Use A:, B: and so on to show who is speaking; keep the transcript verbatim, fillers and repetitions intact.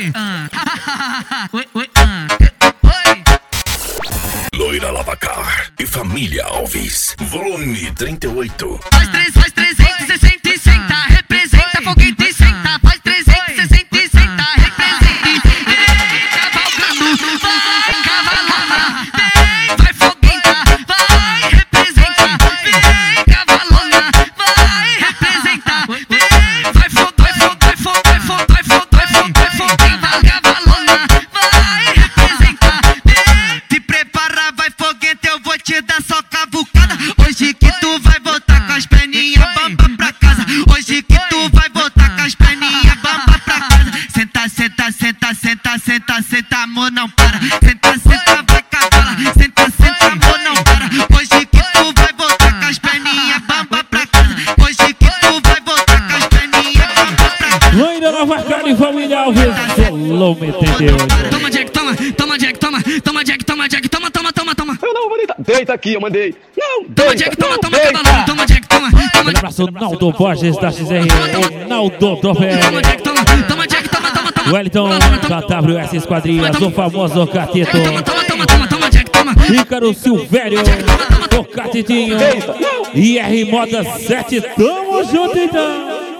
A: Oi, ah. Oi, oi, ah. Oi.
B: Loira Lavacar e Família Alves, volume trinta e oito.
A: Faz três, faz trezentos e sessenta e senta, representa foguete e senta. Faz trezentos e sessenta e senta, representa. Vem cavalgando, vai cavalona. Vem, vai foguenta, vai representa. Vem cavalona, vai representa. Vem, vai fogo, vai fogo, vai fogo, vai fogo, vai fogo, vai fogo, vai fogo. Cavalona, vai representa. Vem, te prepara, vai foguete, eu vou te dar só cavucada. Hoje que tu vai voltar com as perninhas bamba pra casa. Hoje que tu vai voltar com as perninhas bamba pra casa. Senta, senta, senta, senta, senta, senta, amor não para. Senta, senta, vai cavala. Senta, senta, amor não para. Hoje que tu vai voltar com as perninhas bamba pra casa. Hoje que tu vai voltar com as perninhas bamba pra casa.
C: Loira Lavacar e Família Alves, volume trinta e oito.
A: Toma Jack, toma, toma Jack, toma, toma Jack, toma Jack, toma, toma, toma, toma.
D: Eu não vou deitar. Deita aqui, eu mandei. Não,
A: Toma
D: deita,
A: Jack, toma,
D: não,
A: toma,
D: deita.
A: cavalão, toma Jack, toma, toma.
C: Um abraço, Naldo Borges da X R, o Naldo
A: Toma
C: Troféu.
A: Jack, toma, toma Jack, toma, toma, toma.
C: Wellington da W S Esquadrias, o famoso Cateto.
A: Toma, toma, toma, toma, toma Jack, toma.
C: Ícaro Silvério, o Catetinho. I R Moda sete, tamo junto então.